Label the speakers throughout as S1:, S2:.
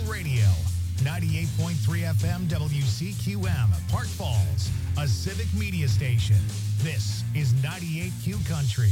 S1: Radio. 98.3 FM WCQM, Park Falls, a civic media station. This is 98Q Country.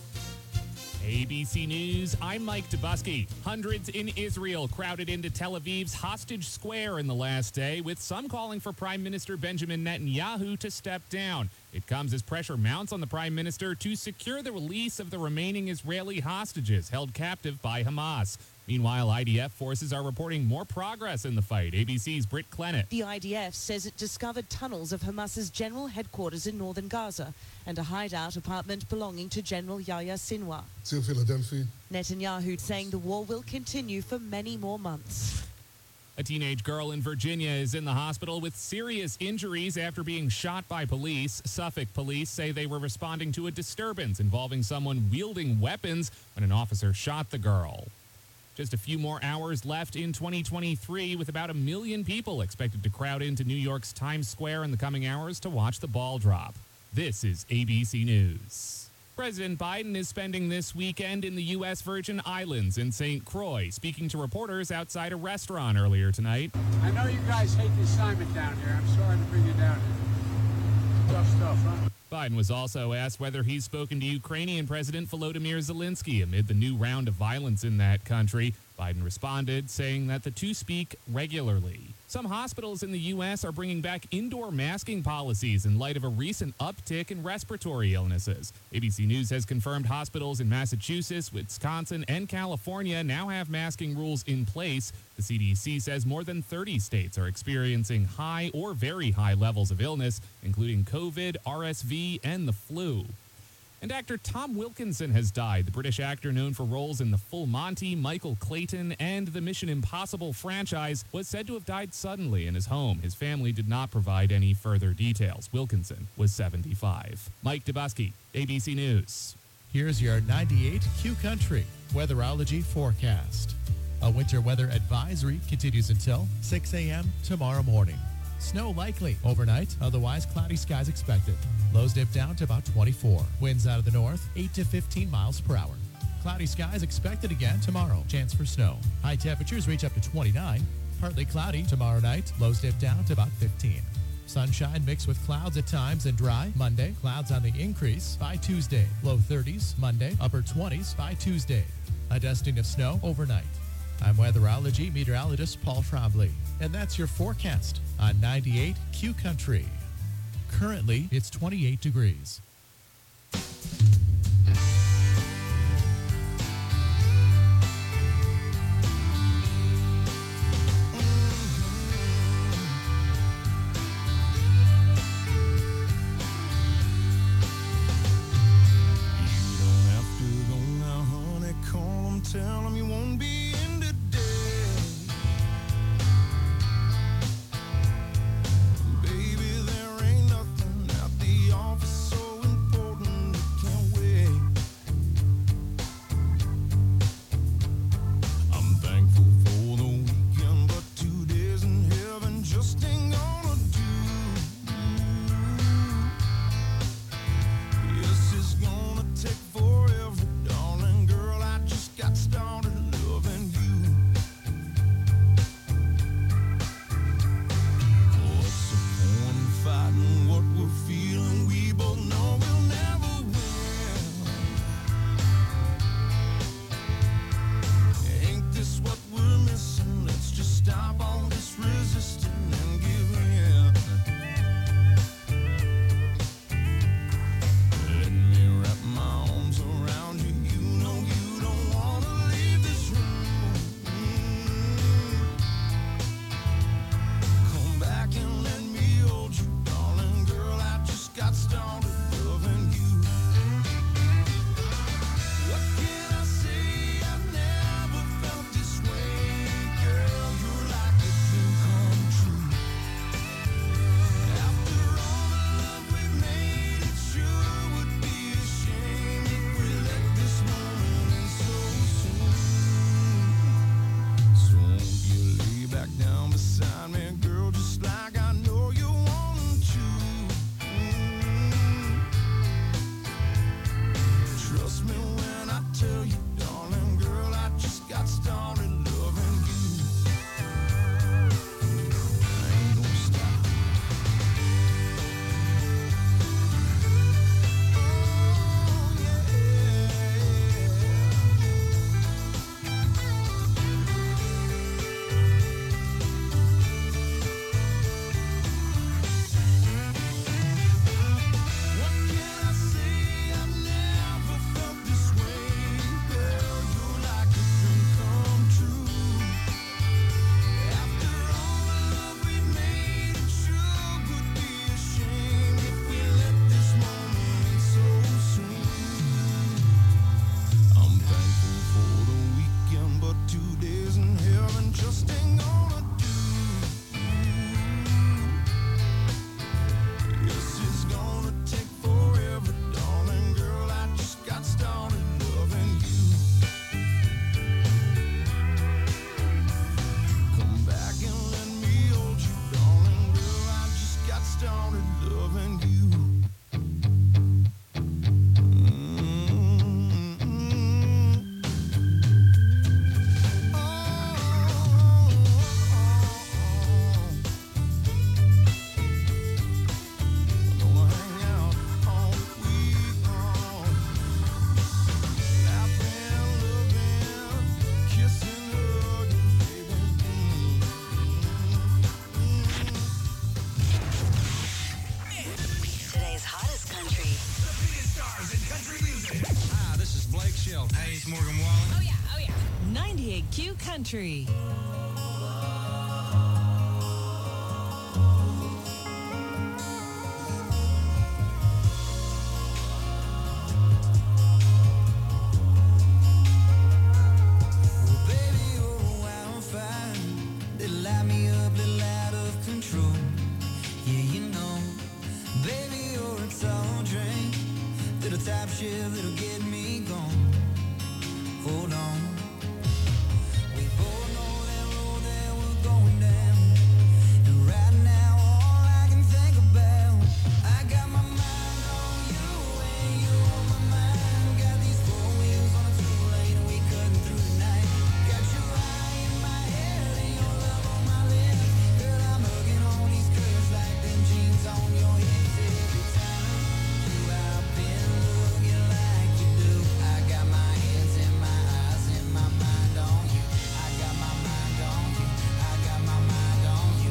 S2: ABC News, I'm Mike Dubusky. Hundreds in Israel crowded into Tel Aviv's Hostage Square in the last day, with some calling for Prime Minister Benjamin Netanyahu to step down. It comes as pressure mounts on the Prime Minister to secure the release of the remaining Israeli hostages held captive by Hamas. Meanwhile, IDF forces are reporting more progress in the fight. ABC's Britt Clennett.
S3: The IDF says it discovered tunnels of Hamas's general headquarters in northern Gaza and a hideout apartment belonging to General Yahya Sinwar.
S4: Still Philadelphia.
S3: Netanyahu saying the war will continue for many more months.
S2: A teenage girl in Virginia is in the hospital with serious injuries after being shot by police. Suffolk police say they were responding to a disturbance involving someone wielding weapons when an officer shot the girl. Just a few more hours left in 2023, with about 1 million people expected to crowd into New York's Times Square in the coming hours to watch the ball drop. This is ABC News. President Biden is spending this weekend in the U.S. Virgin Islands in St. Croix, speaking to reporters outside a restaurant earlier tonight.
S5: I know you guys hate the assignment down here. I'm sorry to bring you down here. Tough stuff, huh?
S2: Biden was also asked whether he's spoken to Ukrainian President Volodymyr Zelensky amid the new round of violence in that country. Biden responded, saying that the two speak regularly. Some hospitals in the U.S. are bringing back indoor masking policies in light of a recent uptick in respiratory illnesses. ABC News has confirmed hospitals in Massachusetts, Wisconsin, and California now have masking rules in place. The CDC says more than 30 states are experiencing high or very high levels of illness, including COVID, RSV, and the flu. And actor Tom Wilkinson has died. The British actor, known for roles in The Full Monty, Michael Clayton, and the Mission Impossible franchise, was said to have died suddenly in his home. His family did not provide any further details. Wilkinson was 75. Mike Dubusky, ABC News.
S6: Here's your 98Q Country weatherology forecast. A winter weather advisory continues until 6 a.m. tomorrow morning. Snow likely overnight, otherwise cloudy skies expected. Lows dip down to about 24. Winds out of the north, 8 to 15 miles per hour. Cloudy skies expected again tomorrow. Chance for snow. High temperatures reach up to 29. Partly cloudy tomorrow night. Lows dip down to about 15. Sunshine mixed with clouds at times and dry. Monday, clouds on the increase by Tuesday. Low 30s Monday, upper 20s by Tuesday. A dusting of snow overnight. I'm weatherology meteorologist Paul Trombley, and that's your forecast on 98Q Country. Currently, it's 28 degrees.
S7: Take forever, darling girl. I just got started loving
S4: chill. Hey, it's Morgan Wallen.
S7: Oh, yeah. 98Q Country.
S8: Shift that'll get me gone. Hold on. We both know that road that we're going down. And right now, all I can think about, I got my mind on you and you on my mind. Got these four wheels on a two-lane and we cutting through the night. Got your eye in my head and your love on my lips. Girl, I'm hugging on these curves like them jeans on your hips every time you out been looking like you do. I got my hands in my eyes and my mind on you. I got my mind on you. I got my mind on you.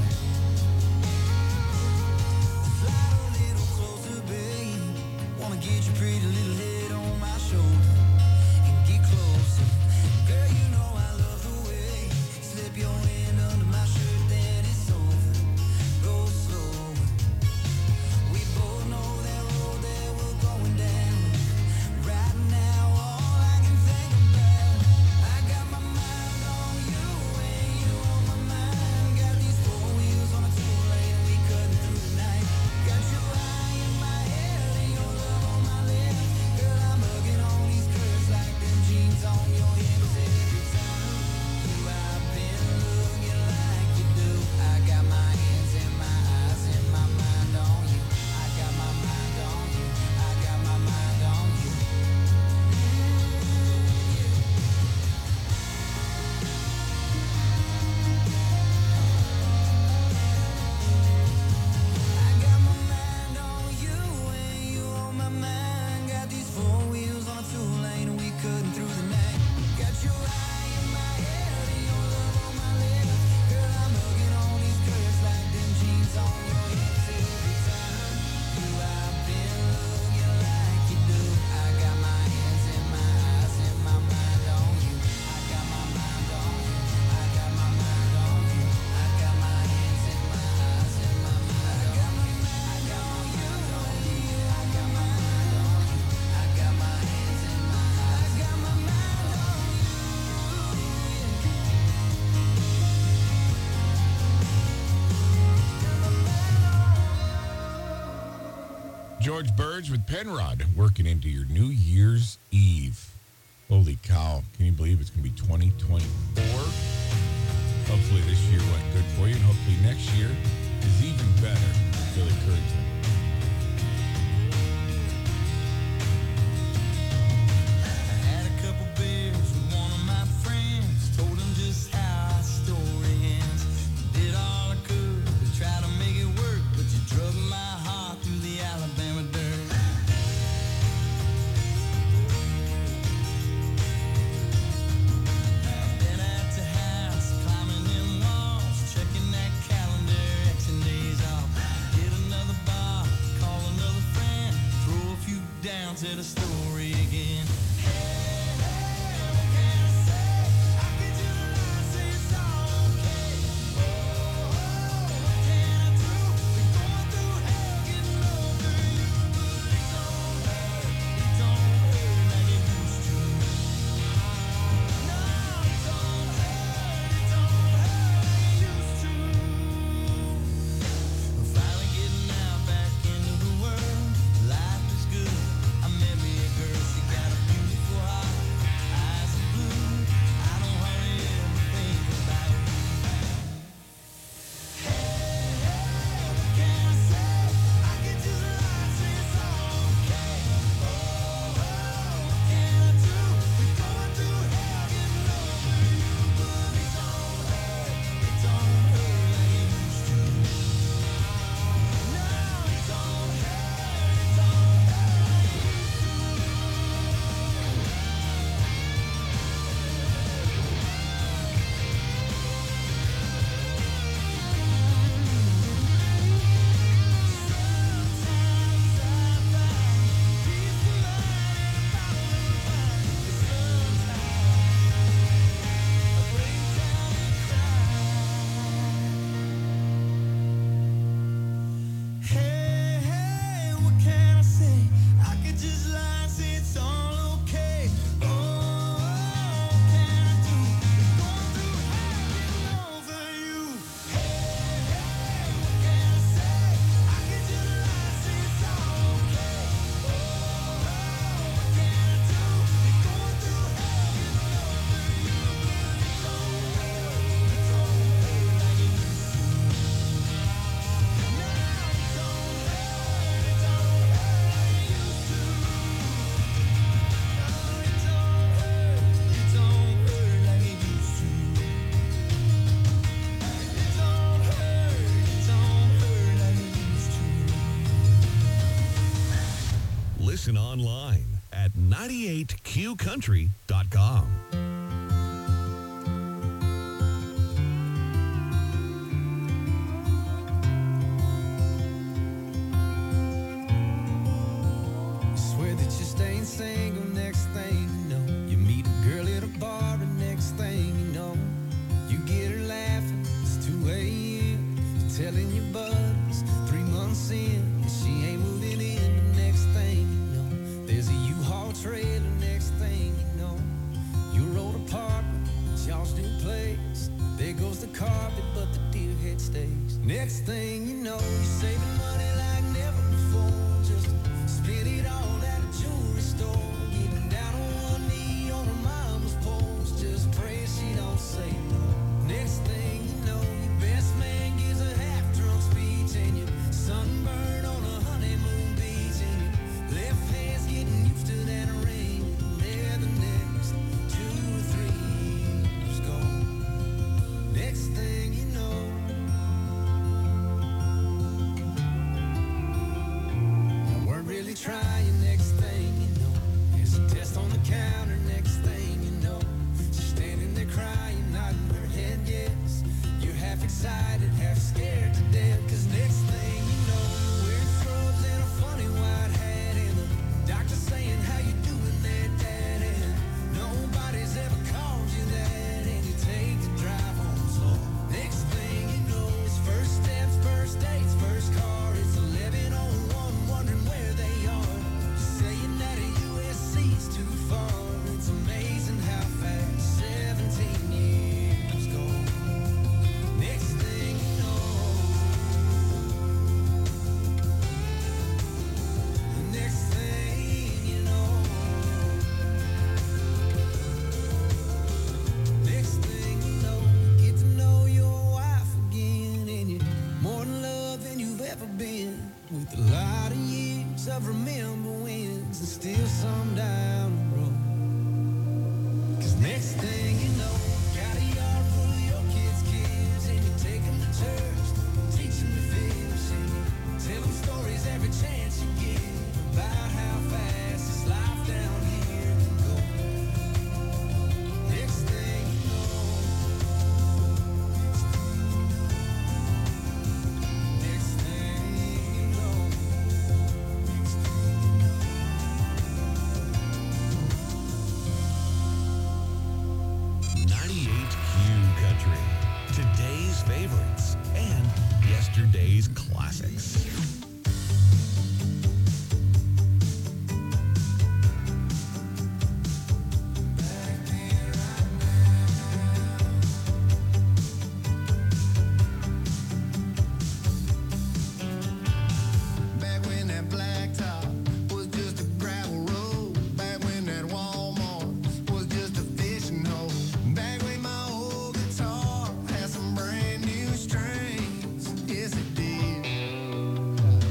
S8: Slide a little closer, babe. Wanna get your pretty little head on my shoulder and get closer. Girl, you know I love the way you slip your hand under my shirt, then it's over. Go slower. We both know that road that we're going down. Right now, all I can think about, I got my mind on you and you on my mind. Got these four wheels on a two-lane and we cutting through the night. Got your eye in my head and your love on my lips. Girl, I'm hugging on these curves like them jeans on your hips every time you out been looking like you do. I got my hands in my eyes and my mind on you. I got my mind on you. I got my mind on you. I got my mind on you and you on my mind. Got these four wheels on a two-lane and we cutting through the night. Got your eye in my head and your love on my lips. Girl, I'm hugging on these curves like them jeans on your hips every time you out been looking like you do. I got my hands in my eyes and my mind on you. I got my mind on you. I got my mind on you. I got my hands in my eyes and my mind on you. I got my mind on you. I got my mind on you. I got my hands in my eyes. I got my mind on you.
S9: George Burge with Penrod working into your New Year's Eve. Holy cow. Can you believe it's going to be 2024? Hopefully this year went good for you, and hopefully next year is even better. Billy Currington.
S8: I had a couple beers with one of my friends. Told him just how our story ends. Did all I could to try to make it work, but you drug my heart through the Alabama dirt. I've been at the house, climbing them walls, checking that calendar, Xing days off. Get another bottle.
S4: Listen online at 98qcountry.com.
S8: Swear that you're staying single, next thing you know, you meet a girl at a bar, and next thing you know, you get her laughing. It's 2 a.m. You're telling your buddies 3 months in, and she ain't moving in. But next thing you know, there's a U-Haul trailer. Next thing you know, your old apartment, it's y'all's new place. There goes the carpet, but the deer head stays. Next thing you know, you're saving money like never before, just to spend it all at a jewelry store. Getting down on one knee on her mama's porch, just praying she don't say no. Next thing you know, your best man gives a half-drunk speech, and you're sunburned on a honeymoon beach, and your left hand's getting used to that ring. And there the next 2 or 3 years go. Next thing you know, I weren't really trying. Next thing you know, there's a test on the counter. Next thing you know, she's standing there crying, nodding her head yes. You're half excited, half scared to death, 'cause next thing you know, you're wearing scrubs and a funny white hat, and the doctor's saying, how you doing there, Dad? And nobody's ever called you that, and you take the drive home slow. Next thing you know, it's first steps, first dates, first car. It's 11:01, wondering where they are. You're saying that a USC's too far. It's amazing how fast 17 years go. Next thing you know, next thing you know, next thing you know, you get to know your wife again, and you're more in love than you've ever been, with a lot of years of remember wins and still some down the road. 'Cause next thing you know, got a yard full of your kids' kids, and you take them to church, teach them to fish, and you tell them stories every chance you get about how fast this life down here can go. Next thing you know, next thing you know,
S4: 98Q Country. Today's favorites and yesterday's classics.
S8: back when that blacktop was just a gravel road, back when that Walmart was just a fishing hole, back when my old guitar had some brand new strings. Yes, it did.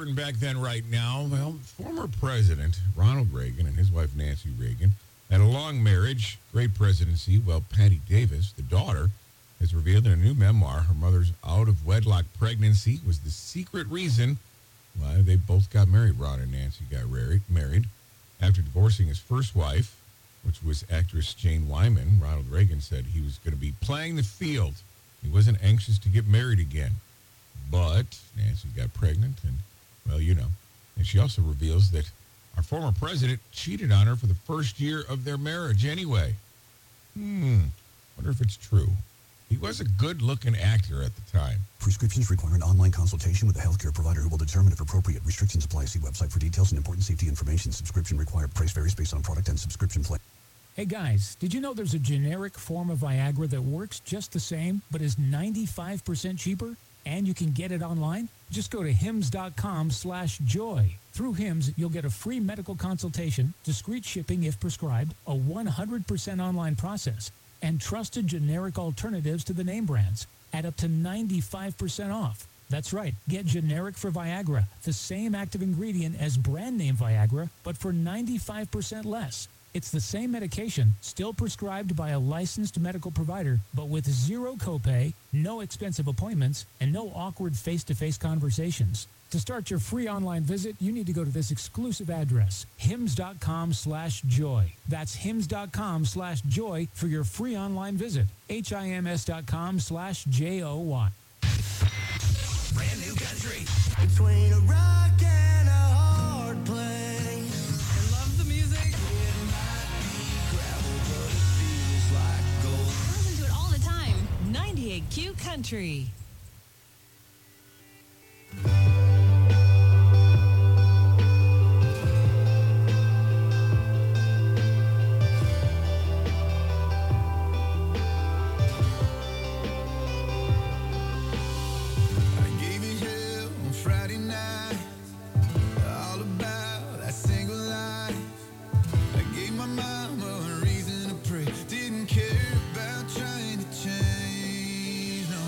S9: happened back then right now? Well, former President Ronald Reagan and his wife Nancy Reagan had a long marriage, great presidency. Well, Patty Davis, the daughter, has revealed in a new memoir her mother's out-of-wedlock pregnancy was the secret reason why they both got married. Ron and Nancy got married. After divorcing his first wife, which was actress Jane Wyman, Ronald Reagan said he was going to be playing the field. He wasn't anxious to get married again. But Nancy got pregnant, and, well, you know. And she also reveals that our former president cheated on her for the first year of their marriage anyway. Wonder if it's true. He was a good-looking actor at the time.
S10: Prescriptions require an online consultation with a healthcare provider who will determine if appropriate. Restrictions apply. See website for details and important safety information. Subscription required. Price varies based on product and subscription plan.
S11: Hey guys, did you know there's a generic form of Viagra that works just the same, but is 95% cheaper? And you can get it online? Just go to hims.com/joy. Through Hims, you'll get a free medical consultation, discreet shipping if prescribed, a 100% online process, and trusted generic alternatives to the name brands at up to 95% off. That's right. Get generic for Viagra, the same active ingredient as brand name Viagra, but for 95% less. It's the same medication, still prescribed by a licensed medical provider, but with zero copay, no expensive appointments, and no awkward face-to-face conversations. To start your free online visit, you need to go to this exclusive address, hims.com/joy. That's hims.com/joy for your free online visit. HIMS.com/JOY.
S8: Brand new country. Between a rock and a hard place.
S7: I love the music.
S8: It might be gravel, but it feels like gold.
S7: Listen to it all the time. 98Q Country.
S8: Didn't care about trying to change, no.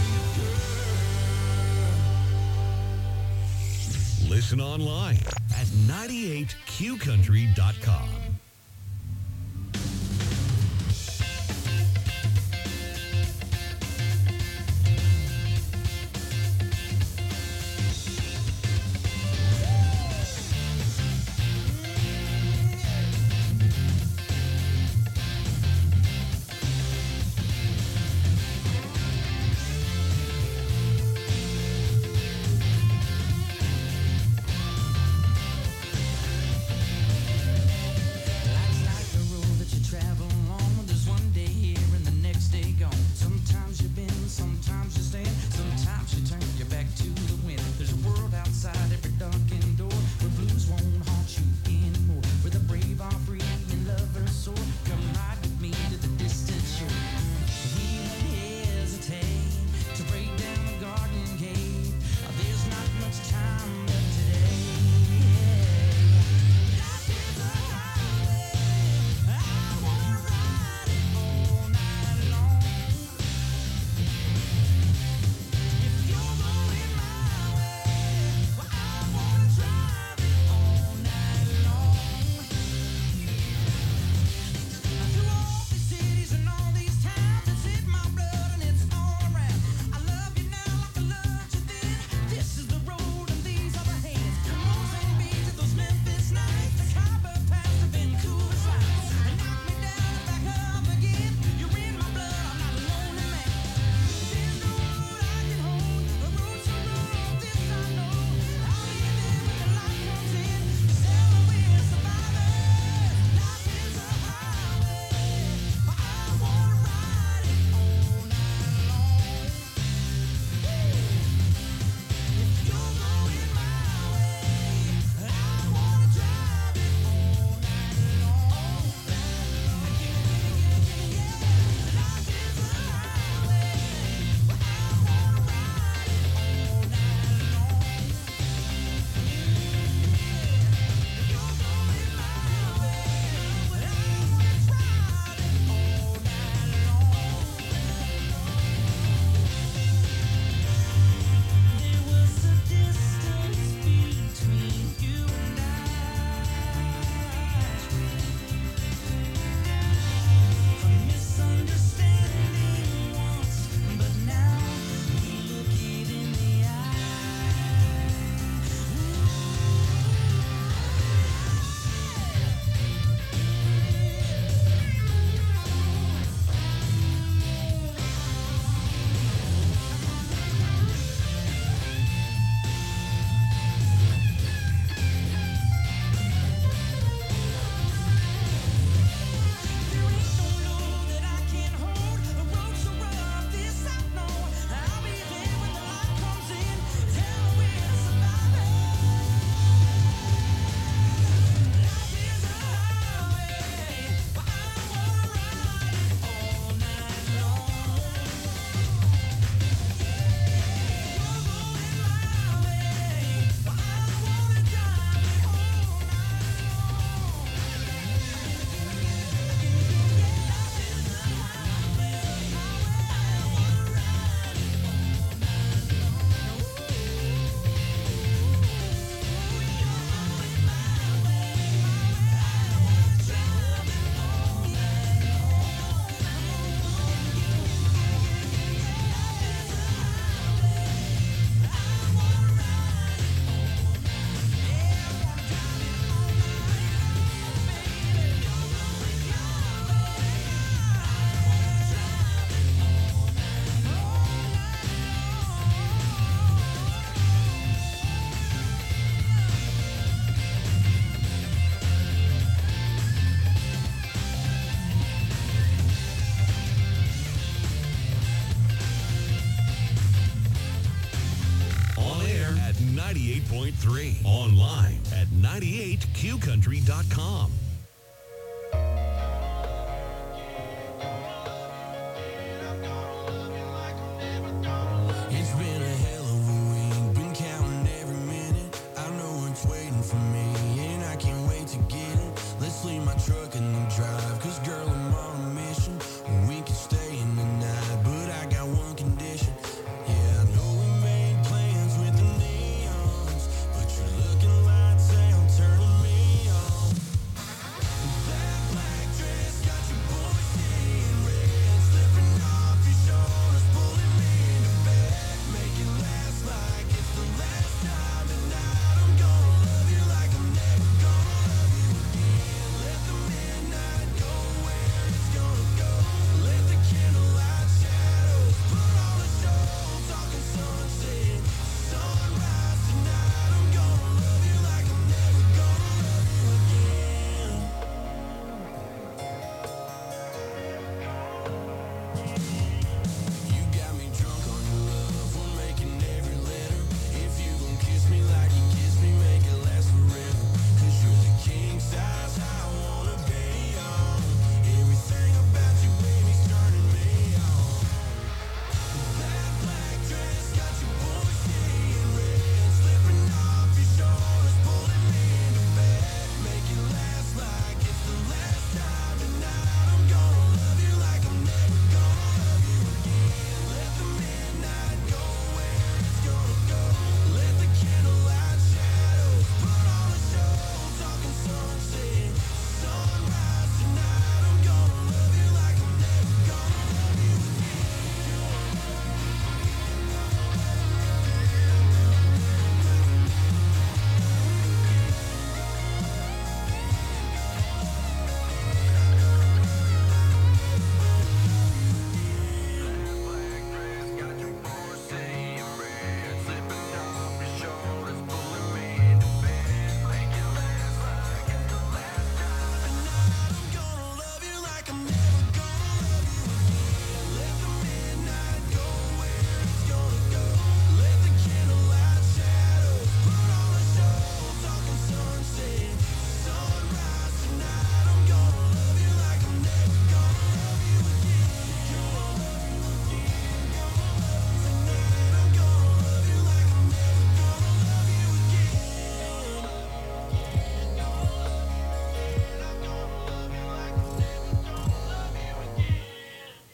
S4: Listen online at 98qcountry.com. On air at 98.3. Online at 98qcountry.com.
S8: It's been a hell of a week, been counting every minute. I know it's waiting for me, and I can't wait to get it. Let's leave my truck in the drive, cause girl, I'm on a mission. We can stay in the night, but I got one condition. Yeah, I know we made plans with the neons, but you're looking lights out, turn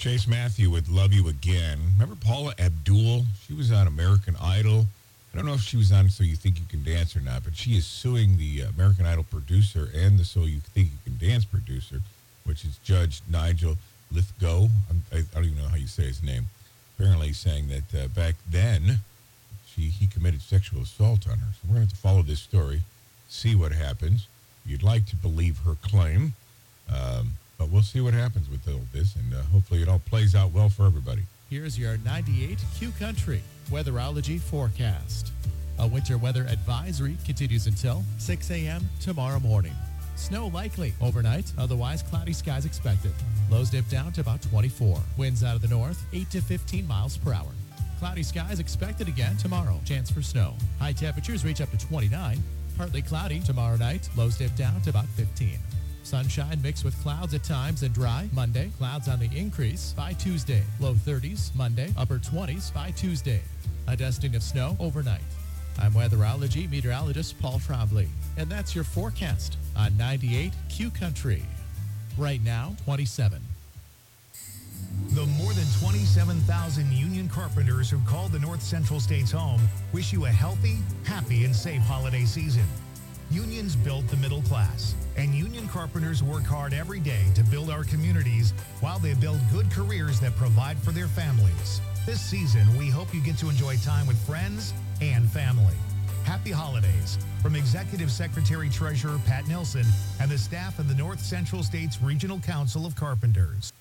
S9: Chase Matthew with Love You Again. Remember Paula Abdul? She was on American Idol. I don't know if she was on So You Think You Can Dance or not, but she is suing the American Idol producer and the So You Think You Can Dance producer, which is Judge Nigel Lithgow. I don't even know how you say his name. Apparently saying that back then he committed sexual assault on her. So we're going to have to follow this story, see what happens. You'd like to believe her claim, but we'll see what happens with all this, and hopefully it all plays out well for everybody.
S6: Here's your 98 Q Country weatherology forecast. A winter weather advisory continues until 6 a.m. tomorrow morning. Snow likely overnight, otherwise cloudy skies expected. Lows dip down to about 24. Winds out of the north, 8 to 15 miles per hour. Cloudy skies expected again tomorrow. Chance for snow. High temperatures reach up to 29. Partly cloudy tomorrow night. Lows dip down to about 15. Sunshine mixed with clouds at times and dry. Monday, clouds on the increase by Tuesday. Low 30s Monday, upper 20s by Tuesday. A dusting of snow overnight. I'm weatherology meteorologist Paul Trombley, and that's your forecast on 98 Q Country. Right now, 27.
S1: The more than 27,000 union carpenters who called the North Central States home wish you a healthy, happy, and safe holiday season. Unions build the middle class, and union carpenters work hard every day to build our communities while they build good careers that provide for their families. This season, we hope you get to enjoy time with friends and family. Happy holidays from Executive Secretary Treasurer Pat Nilsson and the staff of the North Central States Regional Council of Carpenters.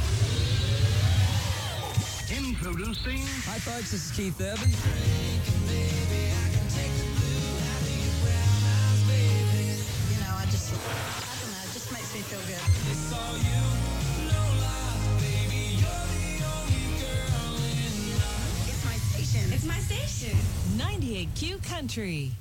S8: Introducing.
S12: Hi, folks. This is Keith Urban.
S13: You know, I don't know, it just makes me feel good.
S8: It's all you, no lies, baby. You're the only girl in life.
S13: It's my station.
S7: It's my station. 98 Q Country.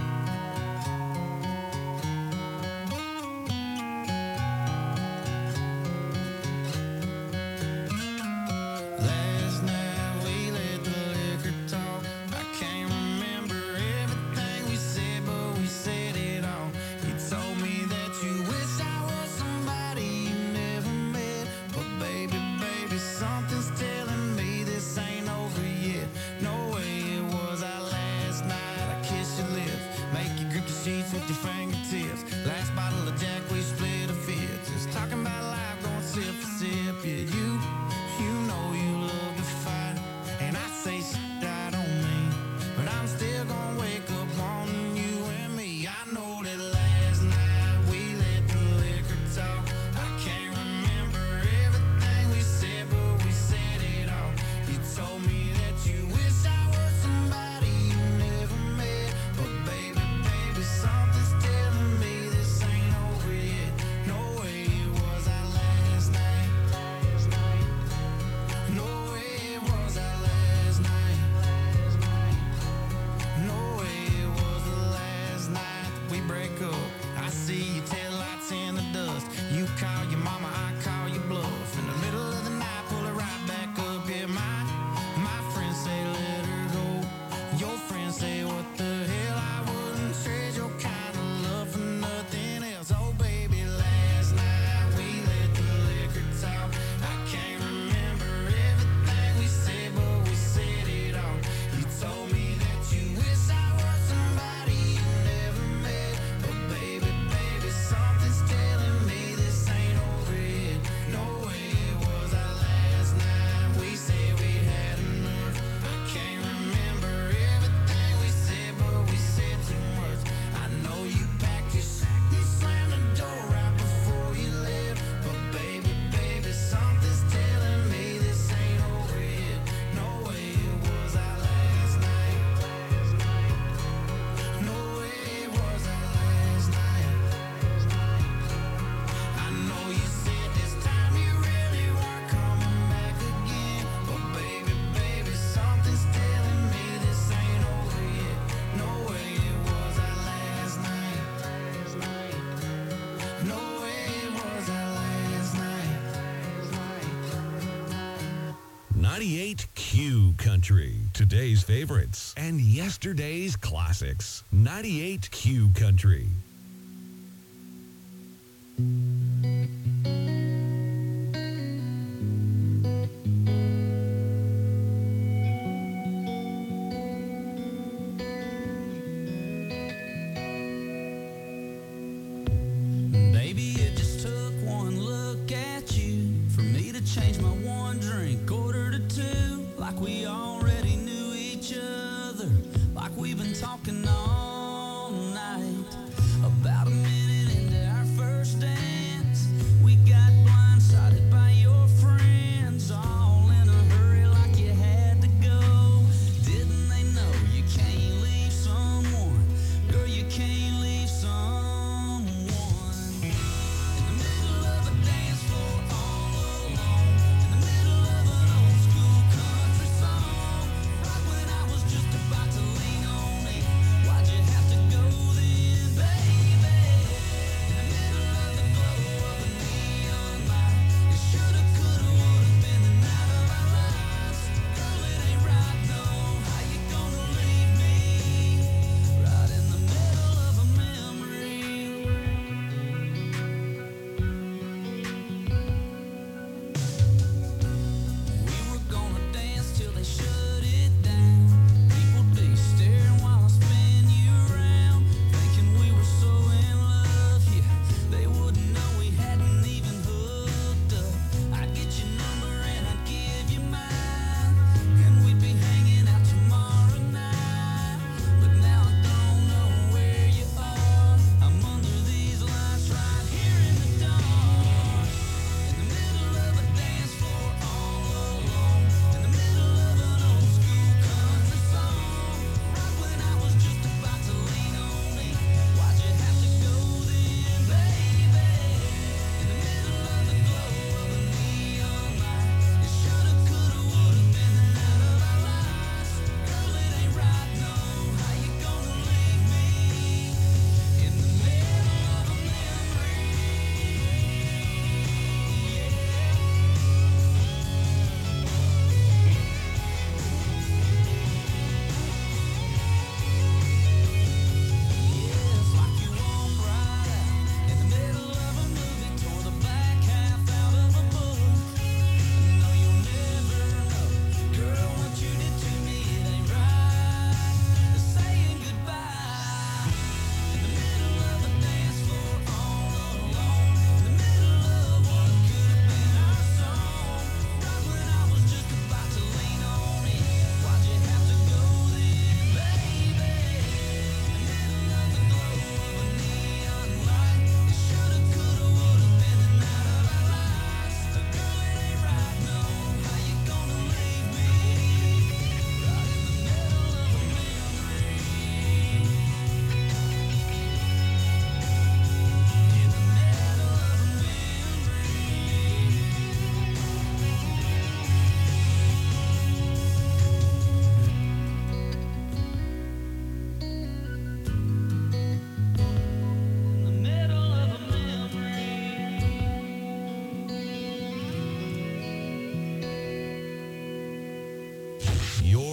S8: Last night we let the liquor talk. I can't remember everything we said, but we said it all. You told me that you wish I was somebody you never met. But baby, baby, something's telling me this ain't over yet. No way it was our last night. I kissed your lips, make you grip the sheets with your fingertips. Last bottle of Jack, we split a fifth. Just talking about life, going sip for sip. Yeah, you know you love to fight, and I say shit I don't mean, but I'm still gonna wake up wanting you and me. I know that last night we let the liquor talk. I can't remember everything we said, but we said it all. You told me that you wish I was somebody you never met, but baby, baby, something's telling me this ain't over yet. No way it was our last night. No way it was our last night. No way it was the last night that we break up. I see your taillights in the dust. You call your mama, I call your bluff. In the middle of the night, pull it right back up. Yeah, my friends say let her go. Your friends say what the hell, I wouldn't trade your kind of love for nothing else. Oh baby, last night we let the liquor talk. I can't remember everything we said, but we said it all. You told me that you wish I was somebody you never met, but baby, baby, something's telling me this ain't over yet. No way it was our last night. We said we had enough. I can't remember everything we said, but we said too much. I know you packed your sack and slammed the door right before you left, but baby, baby, something's telling me this ain't over yet. No way it was our last night. No way it was our last night. I know you said this time you really weren't coming back again, but baby, baby, something's telling me this ain't over yet. No way it was our last night. No way it was our last night.
S4: 98 Q Country. Today's favorites and yesterday's classics. 98 Q Country.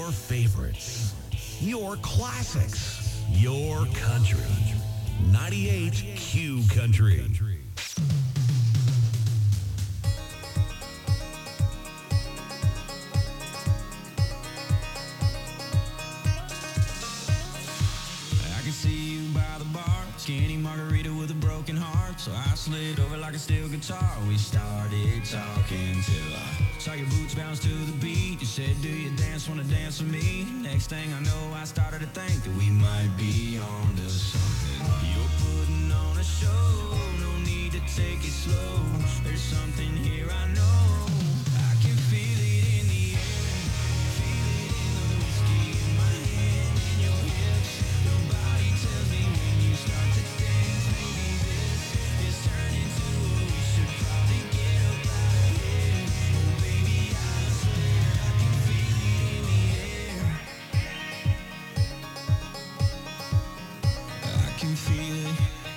S4: Your favorites. Your classics. Your country. 98 Q Country.
S8: I can see you by the bar, skinny margarita with a broken heart. So I slid over like a steel guitar. We started talking till I saw your boots bounce to the beat. You said, do you wanna dance with me? Next thing I know, I started to think that we might be on to something. You're putting on a show, no need to take it slow. There's something here I know. I can feel it in the air, feel it in the whiskey in my hand, in your hips. Your body tells me when you start to dance, maybe this is turning to what we should probably get up out of here. Oh baby, I swear I can feel it in the air. I can feel it.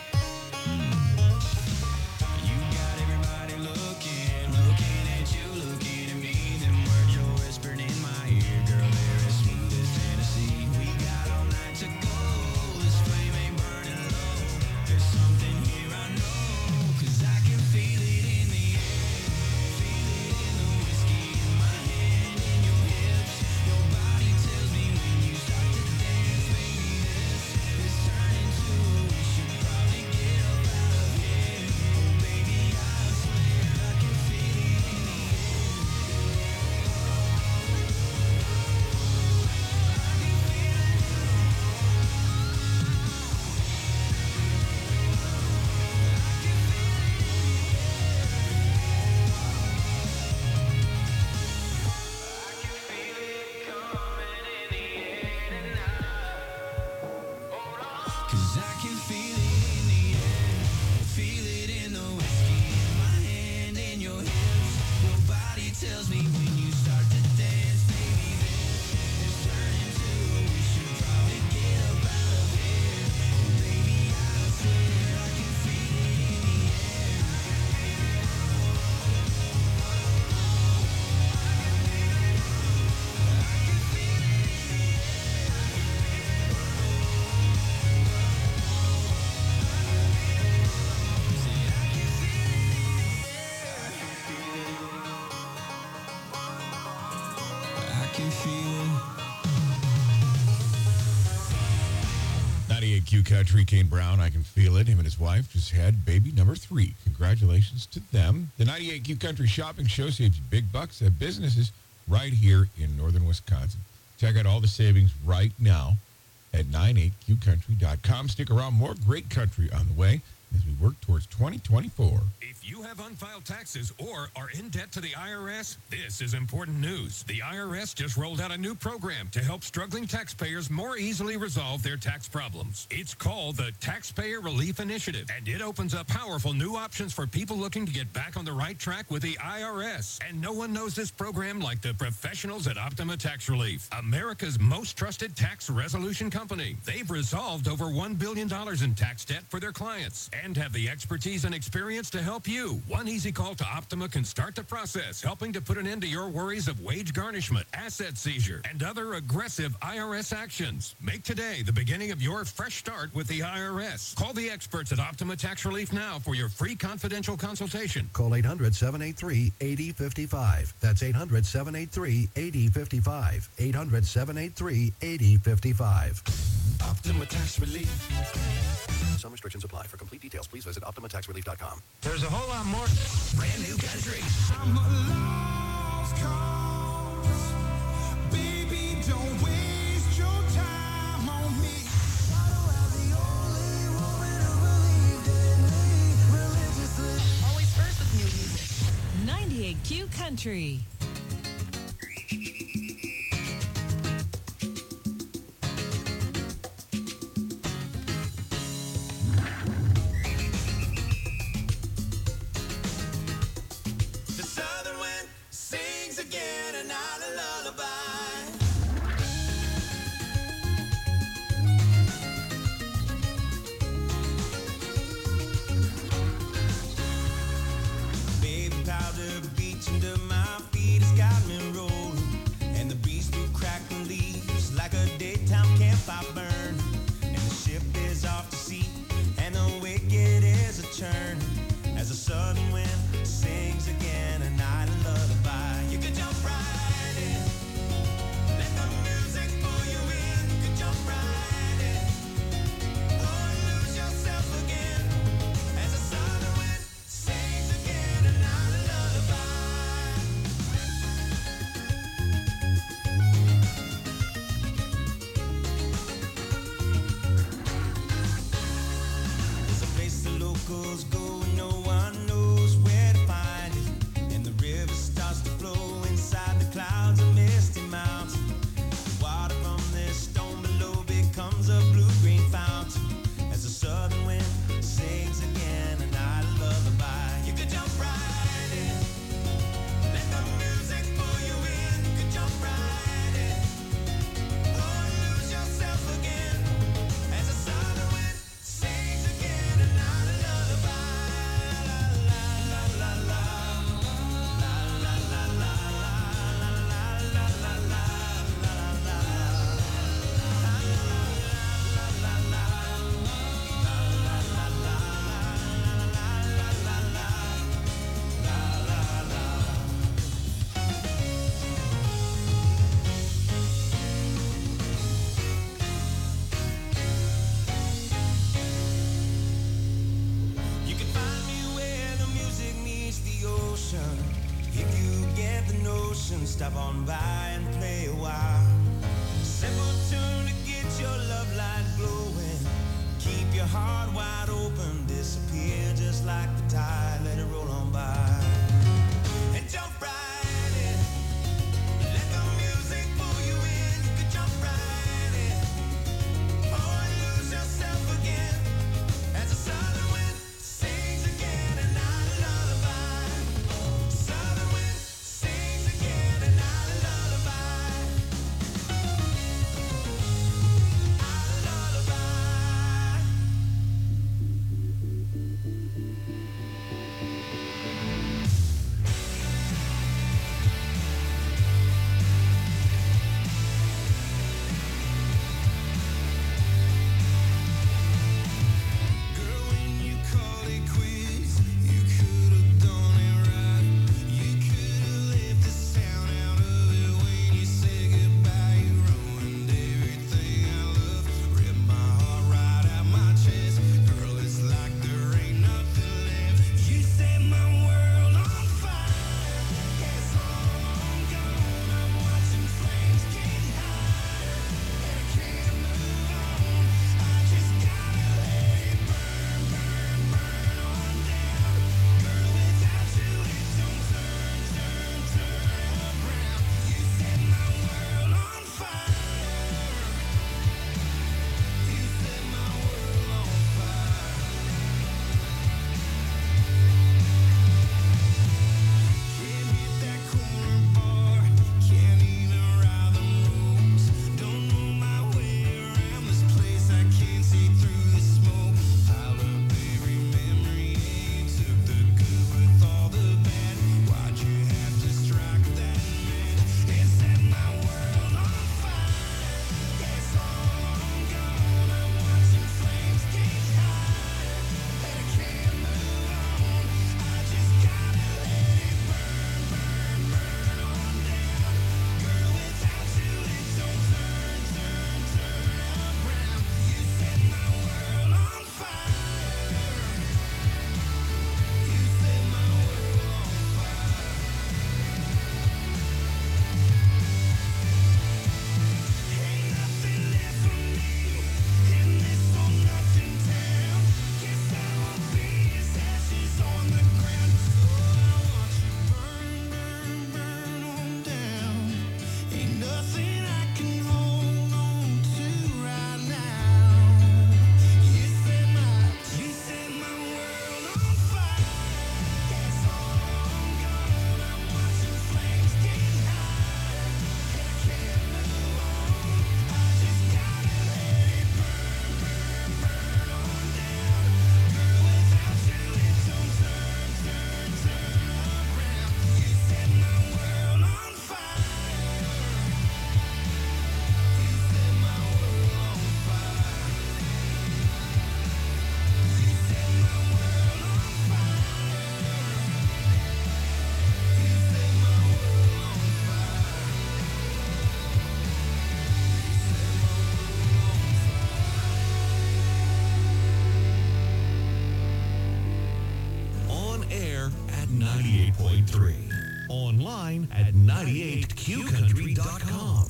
S8: You got everybody looking at you, looking at me. Them words you're whispering in my ear, girl, they're as smooth as Tennessee. We got all night to go, this flame ain't burning low. There's something here I know, 'cause I can feel it in the air. Feel it in the whiskey in my hand, in your hips. Your body tells me when you start to dance, baby, this is turning to what we should probably get up out of here. Oh baby, I swear I can feel it in the air. Cause I can feel it in the air, feel it in the whiskey in my hand, in your hips. Your body tells me when you start to dance, baby, this is turning to what we should probably get up out of here. Oh baby, I swear I can feel it in the air. I can feel it.
S9: 98 Q Country, Kane Brown, I Can Feel It. Him and his wife just had baby number 3. Congratulations to them. The 98 Q Country Shopping Show saves you big bucks at businesses right here in northern Wisconsin. Check out all the savings right now at 98qcountry.com. Stick around, more great country on the way as we work towards 2024.
S4: If you have unfiled taxes or are in debt to the IRS, this is important news. The IRS just rolled out a new program to help struggling taxpayers more easily resolve their tax problems. It's called the Taxpayer Relief Initiative, and it opens up powerful new options for people looking to get back on the right track with the IRS. And no one knows this program like the professionals at Optima Tax Relief, America's most trusted tax resolution company. They've resolved over $1 billion in tax debt for their clients and have the expertise and experience to help you. One easy call to Optima can start the process, helping to put an end to your worries of wage garnishment, asset seizure, and other aggressive IRS actions. Make today the beginning of your fresh start with the IRS. Call the experts at Optima Tax Relief now for your free confidential consultation.
S14: Call 800-783-8055. That's 800-783-8055. 800-783-8055.
S8: Optima Tax Relief.
S10: Some restrictions apply. For complete details, please visit OptimaTaxRelief.com.
S8: There's a whole lot more.
S4: Brand new country.
S8: I'm a lost cause. Baby, don't waste your time on me.
S7: Always first with new music. 98 Q Country.
S8: The southern wind sings again another lullaby. Baby powder beats under my feet. vehicles go and no one knows where to find it. And the river starts to flow inside the clouds of misty mountains. The water from this stone below becomes a blue-green fountain as the southern wind sings again a night lullaby. You could jump right in, let the music pull you in. You could jump right in, or lose yourself again as the southern wind sings again a night lullaby. La la la la la la la la la la la la la. You can find me where the music meets the ocean. If you get the notion, stop on by and play a while. Simple tune to get your love light glowing. Keep your heart wide open, disappear just like the tide. Let it roll on by and jump right in. Let the music pull you in. You can jump right in, or lose yourself again as the southern wind sings again a night lullaby. Southern wind sings again a night lullaby. A lullaby. Girl, when you call it quits, you could have done it right. You could have left the sound out of it when you said goodbye. You ruined everything I love, ripped my heart right out my chest. Girl, it's like there ain't nothing left. You set my world on fire. It's all I'm gone. I'm watching flames get higher, and I can't move on. I just gotta let it burn, burn, burn on down. Girl, without you it don't turn, turn, turn around. You set my world on fire. You set my world on fire. Can't hit that corner bar, can't even ride the roads. Don't know my way around this place, I can't see through the smoke. Piled up every memory, you took the good with all the bad. Why'd you have to strike that match and set my world on fire? Yes, all I'm gone, I'm watching flames get higher, and I can't move on. I just gotta let it burn, burn, burn on down. Girl, without you it don't turn, turn, turn around. You set my world on fire. You set my world on fire. Ain't nothing left for me in this all nothing town. Guess I will be as ashes on the ground. So I watch you burn, burn, burn on down. Ain't nothing I can hold on to right now. You set my world on fire. Guess all I'm gone. I'm watching flames get higher, and I can't move on. I just gotta let it burn, burn, burn on down. Girl, without you it don't turn, turn, turn around. You set my world on fire. You set my world on fire. You set my world on fire. You set my world on
S14: On air at 98.3. Online at 98qcountry.com.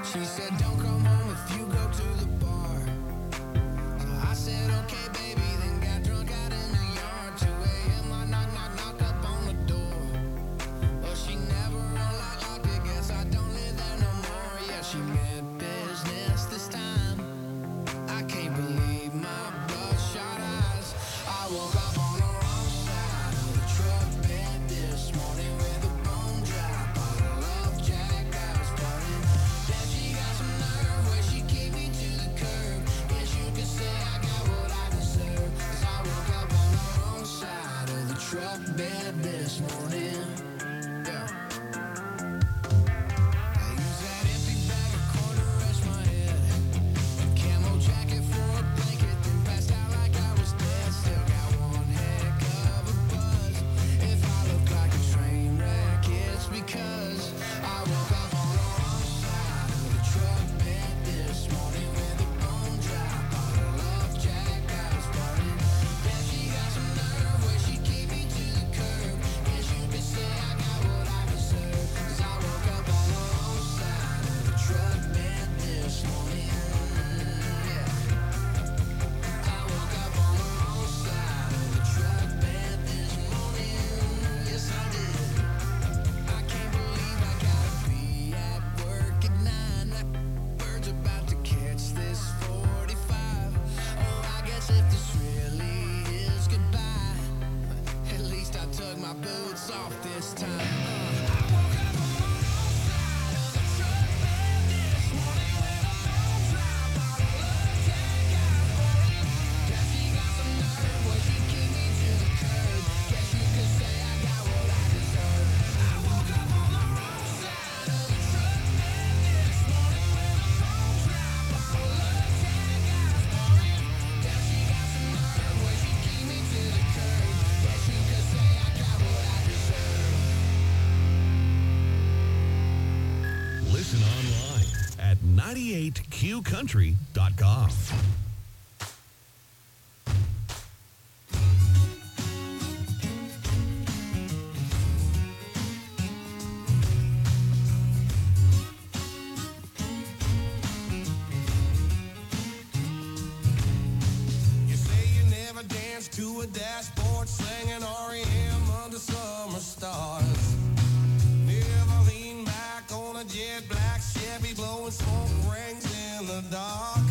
S8: She said, don't come home if you go to the bar. So I said, okay, baby, then got drunk out in the yard. 2 a.m. I knock up on the door. Well, she never unlocked it, guess I don't live there no more. Yeah, she meant business this time. I can't believe my bloodshot eyes. I woke up on the wrong side of the truck bed this morning with a bone dry bottle of Jack I was burning. Then she got some nerve where she kicked me to the curb. Guess you could say I got what I deserve. 'Cause I woke up on the wrong side of the truck bed this morning. Yeah. I used that empty bag of corn to rest my head. A camo jacket for a blanket, then passed out like I was dead. Still got one heck of a buzz. If I look like a train wreck, it's because I woke up on the wrong side of the truck bed this morning with a bone dry bottle of Jack I was burning. Then she got some nerve where she kicked me to the curb. Guess you could say I got what I deserve. 'Cause I woke up on the wrong side of the truck bed this morning. Yeah. I woke up on the wrong side of the truck bed this morning. Yes, I did. I can't believe I gotta be at work at 9. Bird's about to catch this 45. Oh, I guess if this really is goodbye, at least I took my boots off this time. I woke up on the wrong side of the truck bed this morning with a bone dry bottle of Jack I was burning. Guess she got some nerve where she kicked me to the curb. Guess you could say I got what I deserve. I woke up on the wrong side of the truck bed this morning with a bone dry bottle of Jack I was burning. Guess she got some nerve where she kicked me to the curb. Guess you could say I got what I deserve.
S14: Listen online at 98qcountry.com.
S8: You say you never danced to a dashboard singing REM under summer stars. Never lean back on a jet black Chevy blowing smoke rings in the dark.